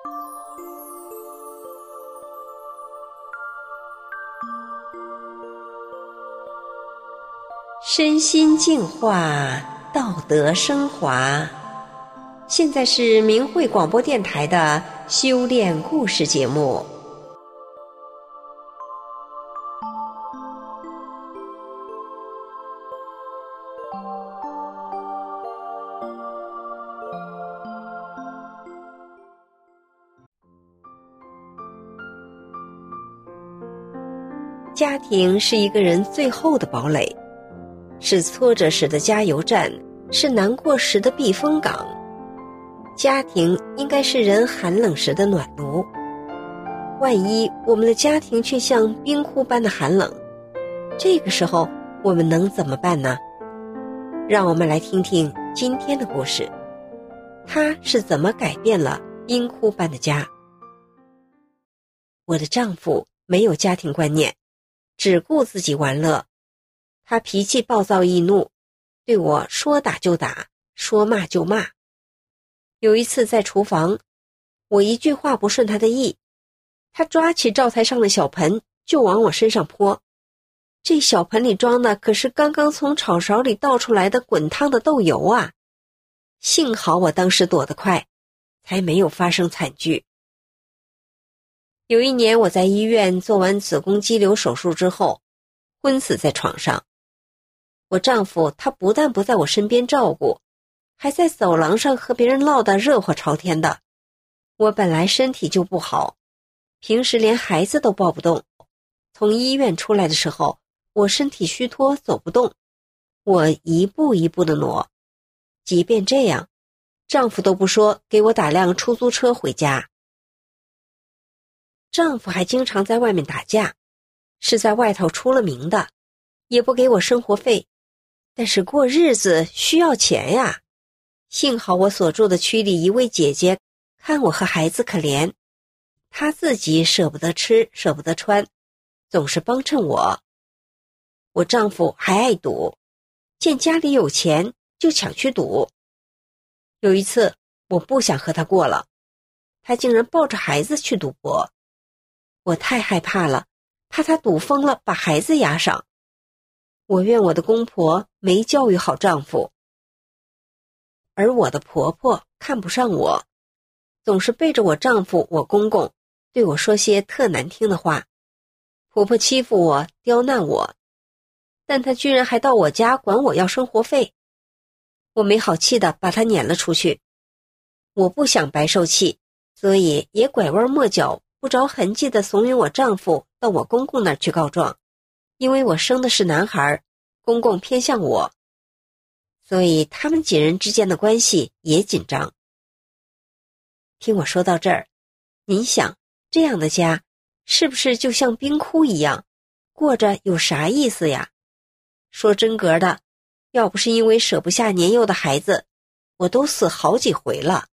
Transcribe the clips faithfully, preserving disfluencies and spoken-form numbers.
身心净化，道德升华。现在是明慧广播电台的修炼故事节目。家庭是一个人最后的堡垒，是挫折时的加油站，是难过时的避风港。家庭应该是人寒冷时的暖炉，万一我们的家庭却像冰窟般的寒冷，这个时候我们能怎么办呢？让我们来听听今天的故事，他是怎么改变了冰窟般的家。我的丈夫没有家庭观念，只顾自己玩乐，他脾气暴躁易怒，对我说打就打，说骂就骂。有一次在厨房，我一句话不顺他的意，他抓起灶台上的小盆就往我身上泼。这小盆里装的可是刚刚从炒勺里倒出来的滚烫的豆油啊！幸好我当时躲得快，才没有发生惨剧。有一年我在医院做完子宫肌瘤手术之后，昏死在床上。我丈夫他不但不在我身边照顾，还在走廊上和别人唠得热火朝天的。我本来身体就不好，平时连孩子都抱不动。从医院出来的时候，我身体虚脱走不动，我一步一步地挪。即便这样，丈夫都不说给我打辆出租车回家。丈夫还经常在外面打架，是在外头出了名的，也不给我生活费，但是过日子需要钱呀。幸好我所住的区里一位姐姐看我和孩子可怜，她自己舍不得吃舍不得穿，总是帮衬我。我丈夫还爱赌，见家里有钱就抢去赌。有一次我不想和他过了，他竟然抱着孩子去赌博。我太害怕了，怕他赌疯了把孩子押上。我怨我的公婆没教育好丈夫，而我的婆婆看不上我，总是背着我丈夫我公公对我说些特难听的话。婆婆欺负我刁难我，但她居然还到我家管我要生活费。我没好气地把她撵了出去。我不想白受气，所以也拐弯抹角不着痕迹地怂恿我丈夫到我公公那儿去告状。因为我生的是男孩，公公偏向我，所以他们几人之间的关系也紧张。听我说到这儿，您想这样的家是不是就像冰窟一样，过着有啥意思呀？说真格的，要不是因为舍不下年幼的孩子，我都死好几回了。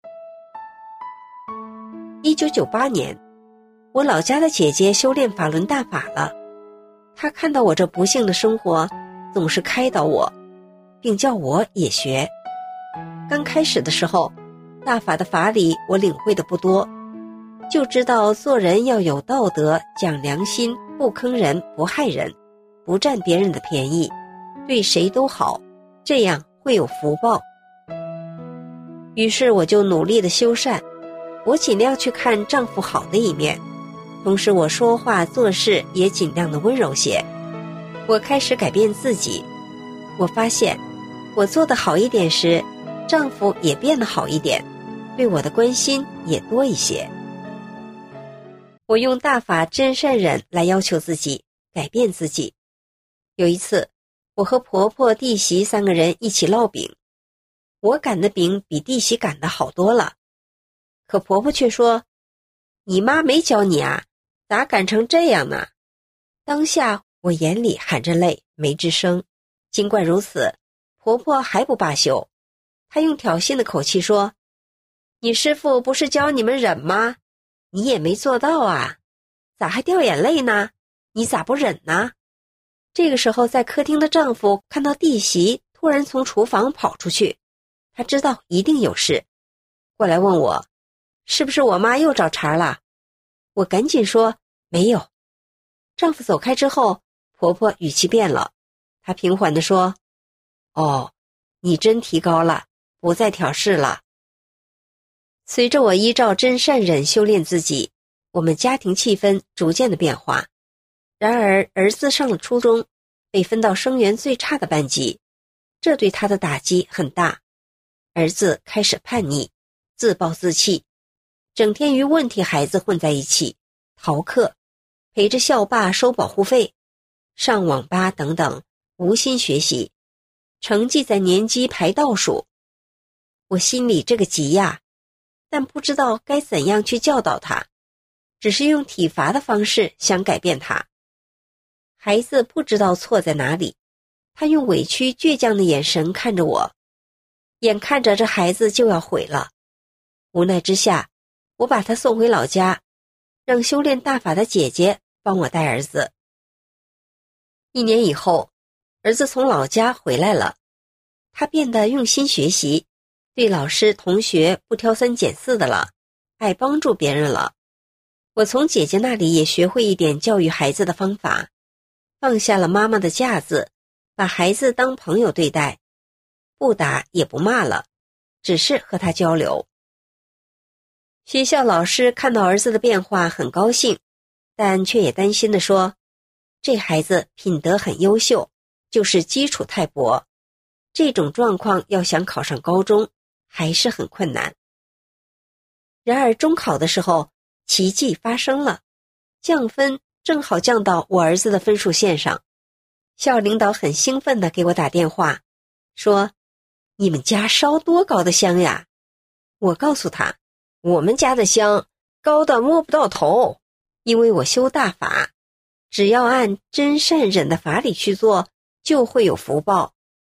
一九九八年，我老家的姐姐修炼法轮大法了，她看到我这不幸的生活，总是开导我，并叫我也学。刚开始的时候，大法的法理我领会的不多，就知道做人要有道德，讲良心，不坑人，不害人，不占别人的便宜，对谁都好，这样会有福报。于是我就努力的修善，我尽量去看丈夫好的一面，同时我说话做事也尽量的温柔些。我开始改变自己，我发现我做得好一点时，丈夫也变得好一点，对我的关心也多一些。我用大法真善忍来要求自己，改变自己。有一次，我和婆婆弟媳三个人一起烙饼，我擀的饼比弟媳擀的好多了，可婆婆却说，你妈没教你啊，咋擀成这样呢？当下我眼里含着泪，没吱声。尽管如此，婆婆还不罢休，她用挑衅的口气说，你师父不是教你们忍吗？你也没做到啊，咋还掉眼泪呢？你咋不忍呢？这个时候在客厅的丈夫看到弟媳突然从厨房跑出去，他知道一定有事，过来问我， 是不是我妈又找茬了？我赶紧说没有。丈夫走开之后，婆婆语气变了，她平缓地说：哦，你真提高了，不再挑事了。随着我依照真善忍修炼自己，我们家庭气氛逐渐的变化。然而儿子上了初中，被分到生源最差的班级，这对他的打击很大。儿子开始叛逆，自暴自弃，整天与问题孩子混在一起，逃课，陪着校霸收保护费，上网吧等等，无心学习，成绩在年级排倒数。我心里这个急呀，但不知道该怎样去教导他，只是用体罚的方式想改变他。孩子不知道错在哪里，他用委屈倔强的眼神看着我，眼看着这孩子就要毁了。无奈之下，我把他送回老家，让修炼大法的姐姐帮我带儿子。一年以后，儿子从老家回来了，他变得用心学习，对老师同学不挑三拣四的了，爱帮助别人了。我从姐姐那里也学会一点教育孩子的方法，放下了妈妈的架子，把孩子当朋友对待，不打也不骂了，只是和他交流。学校老师看到儿子的变化很高兴，但却也担心地说，这孩子品德很优秀，就是基础太薄，这种状况要想考上高中还是很困难。然而中考的时候，奇迹发生了，降分正好降到我儿子的分数线上。校领导很兴奋地给我打电话，说：你们家烧多高的香呀？我告诉他，我们家的香高的摸不到头，因为我修大法，只要按真善忍的法理去做，就会有福报。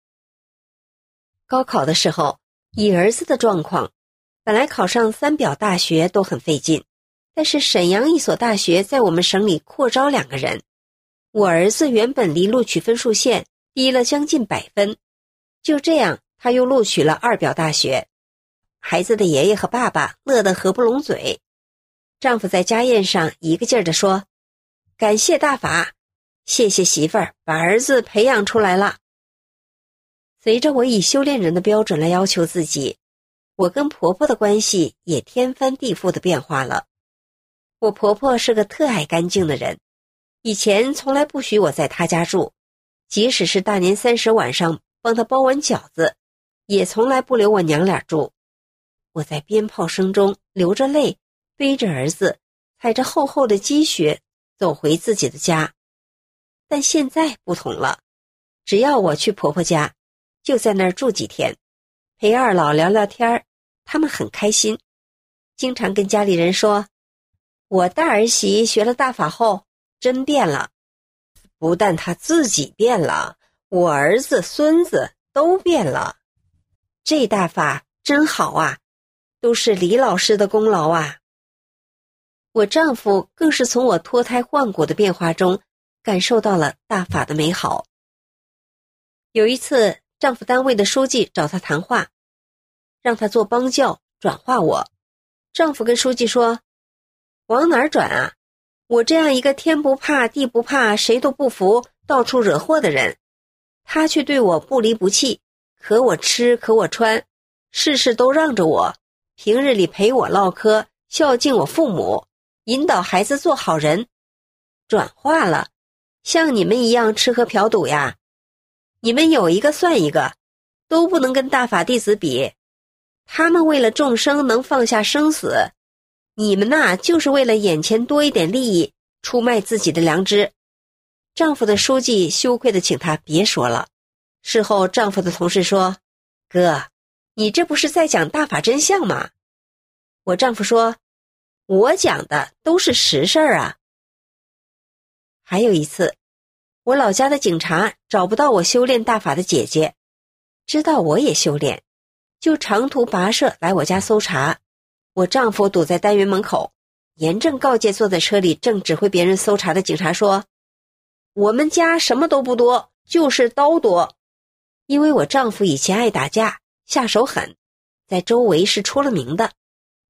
高考的时候，以儿子的状况，本来考上三表大学都很费劲，但是沈阳一所大学在我们省里扩招两个人，我儿子原本离录取分数线低了将近百分，就这样他又录取了二表大学。孩子的爷爷和爸爸乐得合不拢嘴，丈夫在家宴上一个劲儿地说：感谢大法，谢谢媳妇儿把儿子培养出来了。随着我以修炼人的标准来要求自己，我跟婆婆的关系也天翻地覆的变化了。我婆婆是个特爱干净的人，以前从来不许我在她家住，即使是大年三十晚上帮她包完饺子，也从来不留我娘俩住。我在鞭炮声中流着泪，背着儿子，踩着厚厚的积雪走回自己的家。但现在不同了，只要我去婆婆家，就在那儿住几天，陪二老聊聊天，他们很开心，经常跟家里人说，我大儿媳学了大法后真变了。不但她自己变了，我儿子孙子都变了。这大法真好啊，都是李老师的功劳啊。我丈夫更是从我脱胎换骨的变化中感受到了大法的美好。有一次，丈夫单位的书记找他谈话，让他做帮教转化我。丈夫跟书记说，往哪儿转啊？我这样一个天不怕地不怕谁都不服到处惹祸的人，他却对我不离不弃，可我吃可我穿，事事都让着我，平日里陪我唠嗑，孝敬我父母，引导孩子做好人。转化了，像你们一样吃喝嫖赌呀？你们有一个算一个，都不能跟大法弟子比。他们为了众生能放下生死，你们呐就是为了眼前多一点利益，出卖自己的良知。丈夫的书记羞愧地请他别说了。事后丈夫的同事说，哥，你这不是在讲大法真相吗？我丈夫说，我讲的都是实事儿啊。还有一次，我老家的警察找不到我修炼大法的姐姐，知道我也修炼，就长途跋涉来我家搜查。我丈夫堵在单元门口，严正告诫坐在车里正指挥别人搜查的警察说，我们家什么都不多，就是刀多。因为我丈夫以前爱打架，下手狠，在周围是出了名的，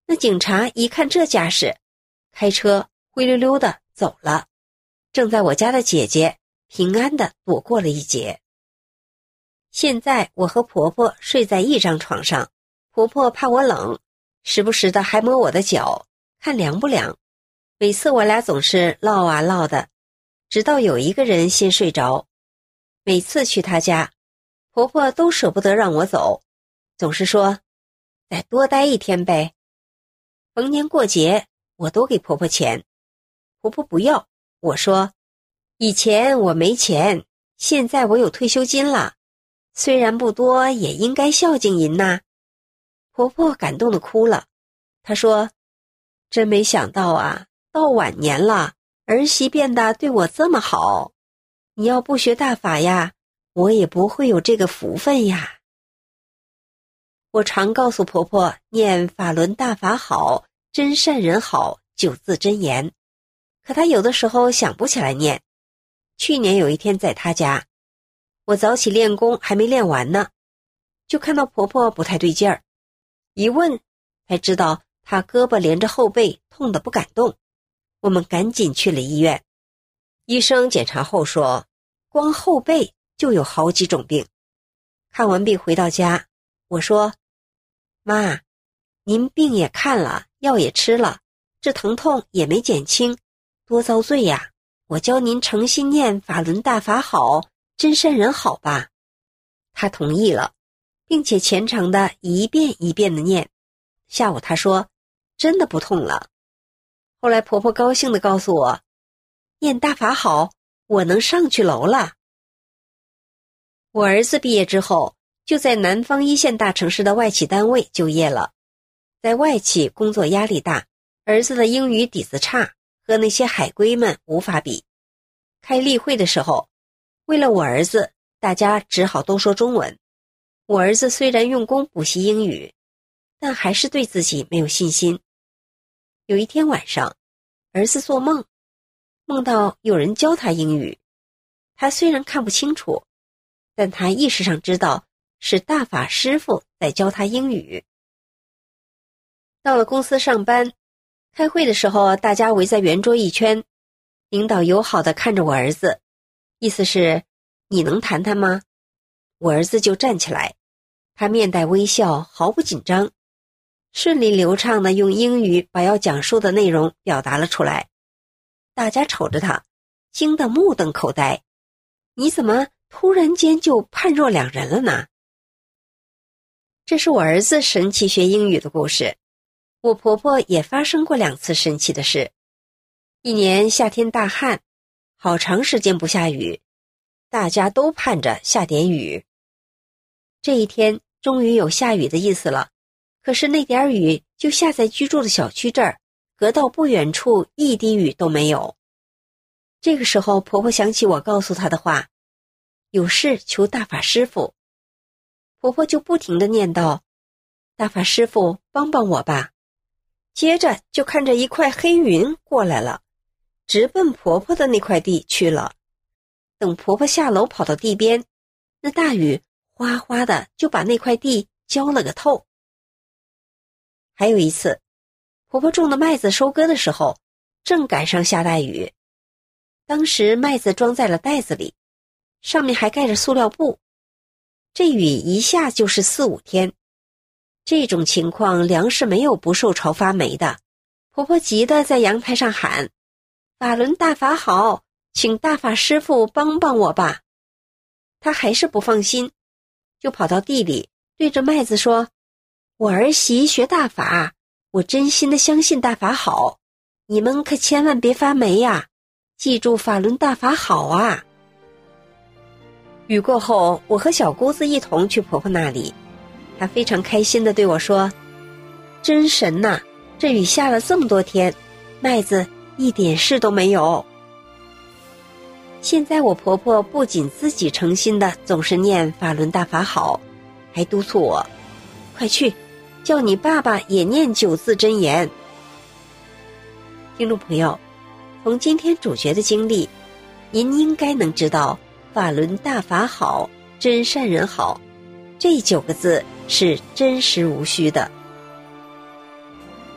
那警察一看这架势，开车灰溜溜的走了。正在我家的姐姐平安的躲过了一劫。现在我和婆婆睡在一张床上，婆婆怕我冷，时不时的还摸我的脚，看凉不凉。每次我俩总是唠啊唠的，直到有一个人先睡着。每次去她家，婆婆都舍不得让我走，总是说再多待一天呗。逢年过节我都给婆婆钱，婆婆不要，我说以前我没钱，现在我有退休金了，虽然不多，也应该孝敬您呐。婆婆感动的哭了，她说真没想到啊，到晚年了，儿媳变得对我这么好，你要不学大法呀，我也不会有这个福分呀。我常告诉婆婆念法轮大法好，真善人好九字真言，可她有的时候想不起来念。去年有一天在她家，我早起练功还没练完呢，就看到婆婆不太对劲儿，一问才知道她胳膊连着后背痛得不敢动。我们赶紧去了医院，医生检查后说光后背就有好几种病。看完病回到家，我说妈，您病也看了，药也吃了，这疼痛也没减轻，多遭罪呀！我教您诚心念法轮大法好，真善人好吧。她同意了，并且虔诚的一遍一遍的念。下午她说真的不痛了。后来婆婆高兴地告诉我，念大法好，我能上去楼了。我儿子毕业之后就在南方一线大城市的外企单位就业了。在外企工作压力大，儿子的英语底子差，和那些海归们无法比。开例会的时候，为了我儿子，大家只好都说中文。我儿子虽然用功补习英语，但还是对自己没有信心。有一天晚上，儿子做梦，梦到有人教他英语。他虽然看不清楚，但他意识上知道是大法师父在教他英语。到了公司上班，开会的时候，大家围在圆桌一圈，领导友好地看着我儿子，意思是你能谈谈吗？我儿子就站起来，他面带微笑，毫不紧张，顺利流畅地用英语把要讲述的内容表达了出来。大家瞅着他，惊得目瞪口呆，你怎么突然间就判若两人了呢？这是我儿子神奇学英语的故事。我婆婆也发生过两次神奇的事。一年夏天大旱，好长时间不下雨，大家都盼着下点雨。这一天终于有下雨的意思了，可是那点雨就下在居住的小区这儿，隔到不远处一滴雨都没有。这个时候婆婆想起我告诉她的话，有事求大法师父。婆婆就不停地念叨，大法师父帮帮我吧。接着就看着一块黑云过来了，直奔婆婆的那块地去了。等婆婆下楼跑到地边，那大雨哗哗的就把那块地浇了个透。还有一次，婆婆种的麦子收割的时候，正赶上下大雨。当时麦子装在了袋子里，上面还盖着塑料布，这雨一下就是四五天。这种情况粮食没有不受潮发霉的。婆婆急得在阳台上喊，法轮大法好，请大法师父帮帮我吧。她还是不放心，就跑到地里对着麦子说，我儿媳学大法，我真心的相信大法好，你们可千万别发霉呀，记住法轮大法好啊。雨过后，我和小姑子一同去婆婆那里，她非常开心地对我说，真神呐，这雨下了这么多天，麦子一点事都没有。现在我婆婆不仅自己诚心的总是念法轮大法好，还督促我，快去叫你爸爸也念九字真言。听众朋友，从今天主角的经历，您应该能知道法轮大法好，真善人好，这九个字是真实无虚的。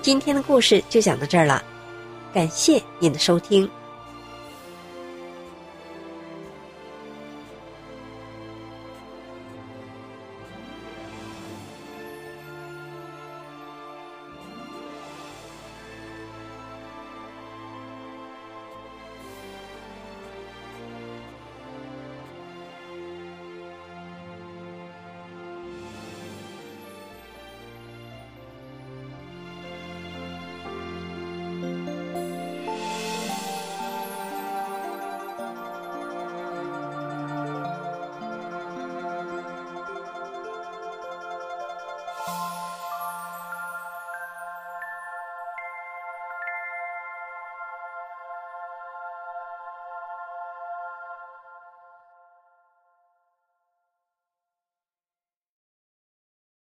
今天的故事就讲到这儿了，感谢您的收听。